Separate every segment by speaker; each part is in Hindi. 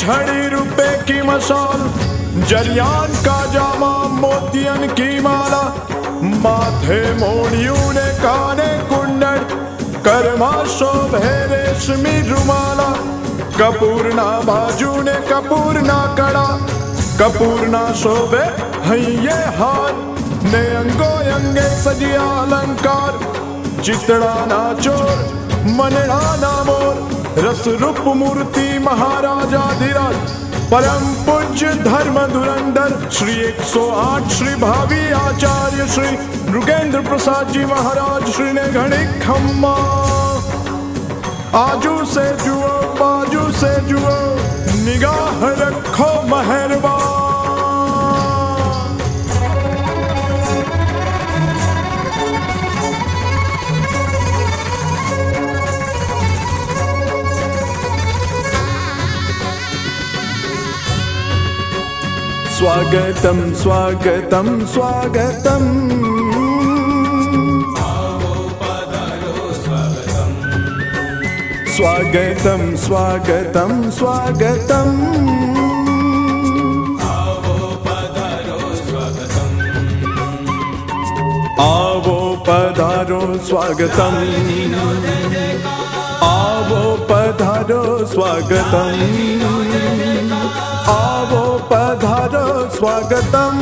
Speaker 1: छड़ी रुपए की मशाल, जरियान का जामा मोतियन की माला, माथे मोड़ियों ने काने कुंडल, कर्मा शोभे रेशमी रुमाला, कपूर ना बाजू ने कपूर ना कड़ा, कपूर ना शोभे हइये हार, ने अंगो अंगे सजिया अलंकार, चितड़ा ना चोर मनड़ा ना मोर, रस रूप मूर्ति महाराजा धीराज, परम पूज्य धर्म धुरंधर श्री 108 श्री भावी आचार्य श्री नृगेंद्र प्रसाद जी महाराज श्री ने घड़ी खम्मा, आजू से जुओ बाजू से जुओ, निगाह रखो मेहरबान। स्वागतम स्वागतम स्वागतम, स्वागतम स्वागतम स्वागतम, आवो पधारो स्वागतम, आवो पधारो स्वागतम, आवो पधारो स्वागतम।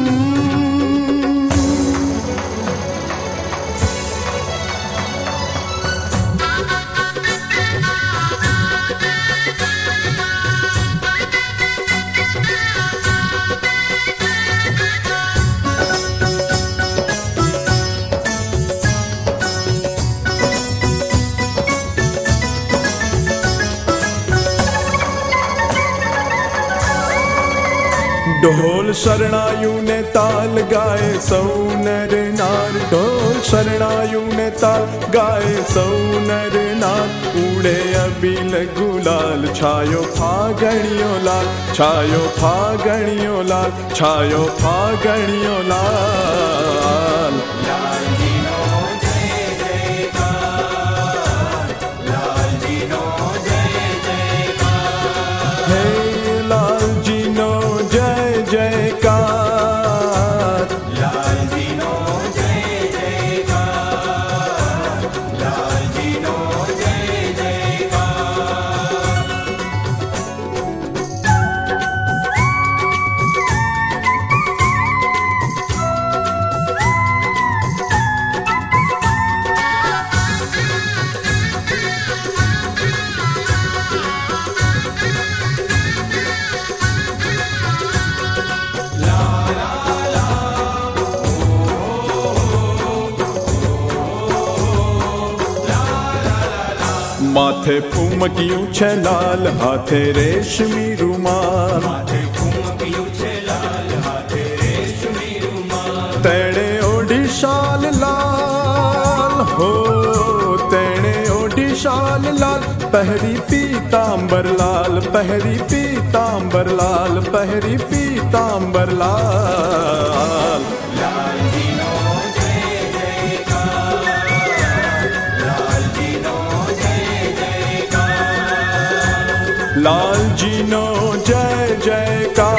Speaker 1: ढोल शरणायु ने ताल गाए सौ नर नार, ढोल शरणायु ने ताल गाए सौ नर नार, उड़े अबील गुलाल छायो फागणियो लाल, छायो फागणियो लाल, छायो फागणियो लाल। माथे फूमकियूं छे लाल, हाथे रेशमी रुमाल, माथे फूमकियूं छे लाल, हाथे रेशमी रुमाल, तेणे ओढ़ी शाल लाल हो, तेणे ओढ़ी शाल लाल, पहरी पीतांबर लाल, पहरी पीतांबर लाल, पहरी पीतांबर लाल। लाल जी नो जय जयकार,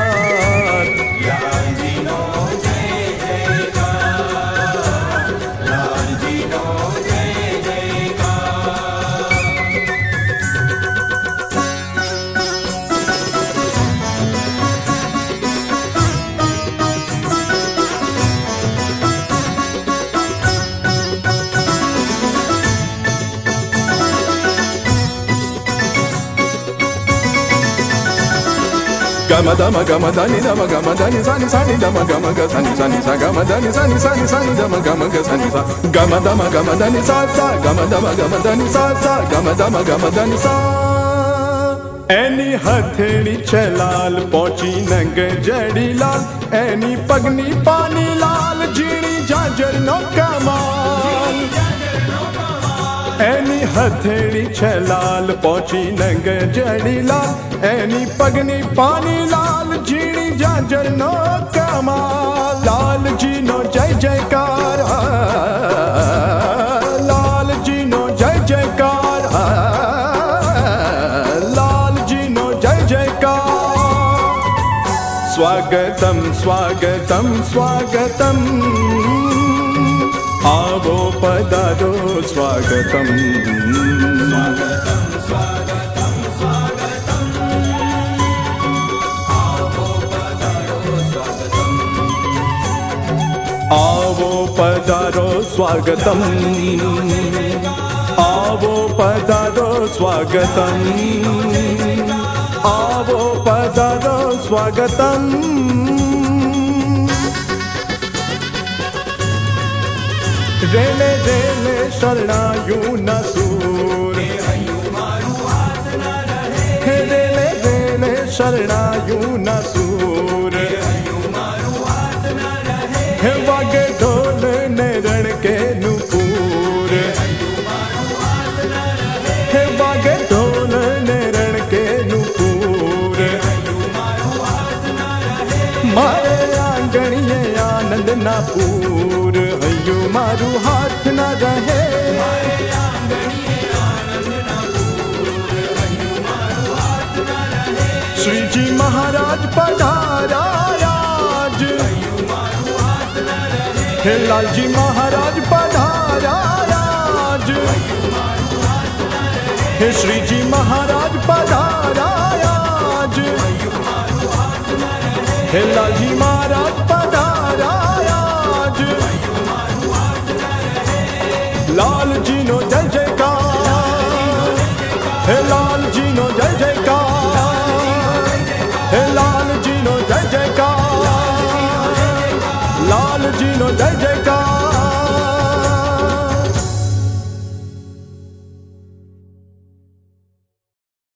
Speaker 1: लाल जी नो जय जयकार, लाल जी नो जय जयकार। Gama dama gama dani dama gama dani sani sani dama gama ga sani sani sa gama dani sani sani sani dama gama ga sani sa gama dama gama dani sa sa gama dama gama dani sa sa gama dama gama dani sa। एनी हथेली छे लाल पहुंची नंग जड़ी लाल, एनी पगनी पानी लाल, जीणी जाजर नो कमाल, एनी हथेली छे लाल पहुंची नंग जड़ी लाल, एनी पगनी पानी लाल, जीणी जाजर नो कमाल। लाल जी नो जय जयकार, लाल जी नो जय जयकार, लाल जी नो जय जय स्वागतम स्वागतम स्वागतम आवो पधारो स्वागतम स्वागतम स्वागतम स्वागतम आवो पधारो स्वागतम आवो पधारो स्वागतम आवो पधारो स्वागतम आवो पधारो स्वागतम रेले रेले शरणायु नसूर रेले रेले शरणायु नसूर हे वागे ढोल ने रण के नुपुर हे वागे ढोल ने रण के नुपुर मारे आंगणिये आनंद ना पूर हयु मारू हाथ न रहे श्री जी महाराज पधारा आज हे लाल जी महाराज पधारा आज हे श्री जी महाराज पधारा आज हे लाल जी महाराज पधारा आज लाल जी नो जय जयकार हे लाल जी नो जय जयकार हे लाल जी नो जय जयकार लाल जी नो जय जयकार